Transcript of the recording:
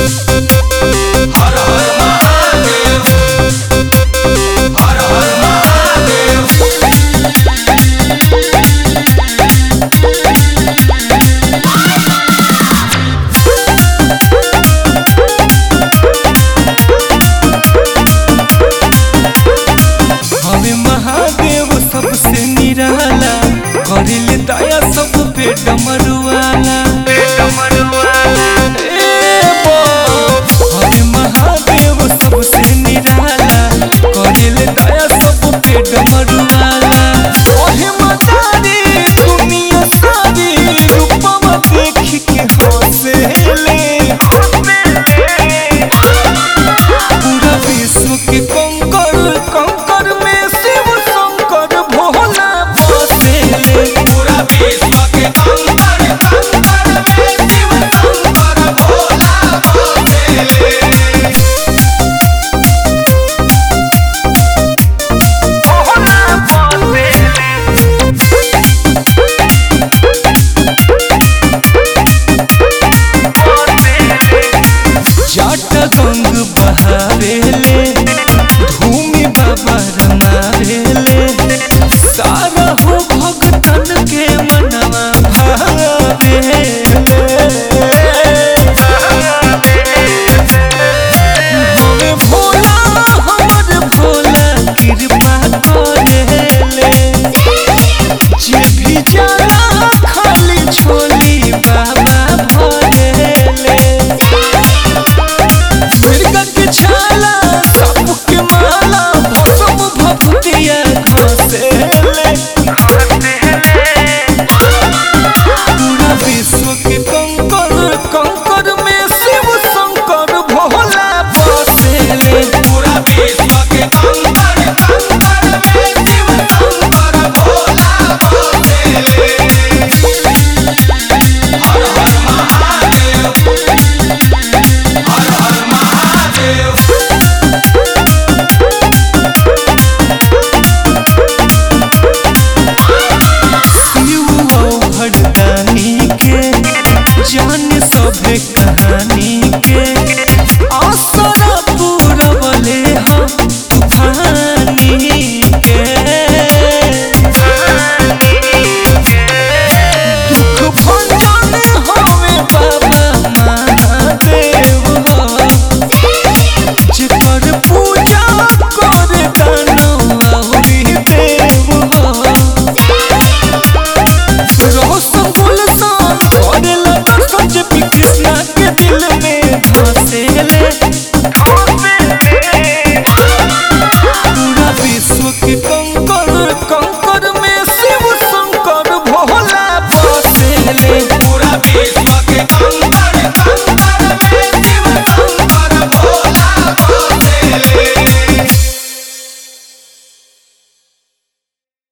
हर हर महादेव, हर हर महादेव। हमें महादेव सबसे निराला, करिले दया सब पे डमरुआला। हमें महादेव सबसे निराला, करिले दया सब पे डमरुआला। ओहे मतारी दुनिया सारी, रूपवा देख के हंसेले। पूरा विश्व के कंकर कंकर में शिव शंकर भोला बसेले। पूरा विश्व के कंकर कंकर में शिव शंकर भोला बसेले। जाटा गंग बहावेले, धूमि बाबा रमावेले। सारा हो भगतन के मनवा भावेले।